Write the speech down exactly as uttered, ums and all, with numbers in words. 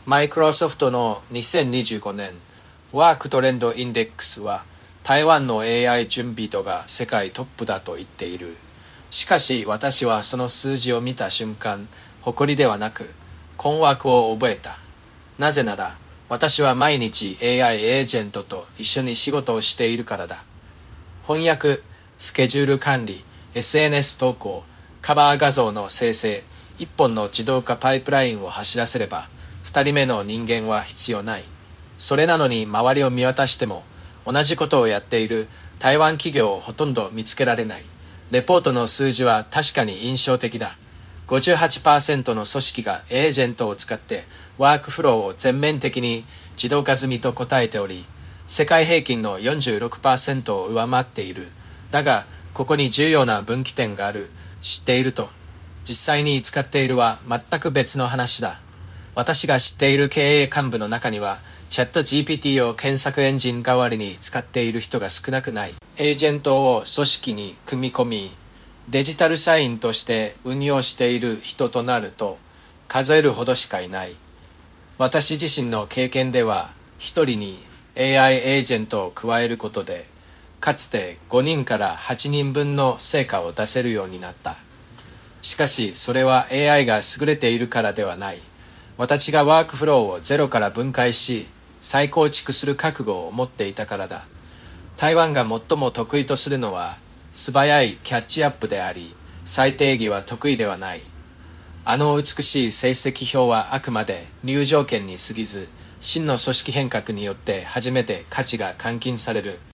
マイクロソフトのにせんにじゅうごねんワークトレンドインデックスは台湾の エーアイ 準備度が世界トップだと言っている。しかし私はその数字を見た瞬間、誇りではなく困惑を覚えた。なぜなら私は毎日 エーアイ エージェントと一緒に仕事をしているからだ。翻訳、スケジュール管理、エスエヌエス 投稿、カバー画像の生成、一本の自動化パイプラインを走らせれば二人目の人間は必要ない。それなのに周りを見渡しても同じことをやっている台湾企業をほとんど見つけられない。レポートの数字は確かに印象的だ。ごじゅうはちパーセント の組織がエージェントを使ってワークフローを全面的に自動化済みと答えており、世界平均の よんじゅうろくパーセント を上回っている。だが、ここに重要な分岐点がある。知っていると。実際に使っているは全く別の話だ。私が知っている経営幹部の中には、チャット ジーピーティー を検索エンジン代わりに使っている人が少なくない。エージェントを組織に組み込み、デジタル社員として運用している人となると、数えるほどしかいない。私自身の経験では、一人に エーアイ エージェントを加えることで、かつてごにんからはちにんぶんの成果を出せるようになった。しかし、それは エーアイ が優れているからではない。私がワークフローをゼロから分解し、再構築する覚悟を持っていたからだ。台湾が最も得意とするのは、素早いキャッチアップであり、再定義は得意ではない。あの美しい成績表はあくまで入場券に過ぎず、真の組織変革によって初めて価値が換金される。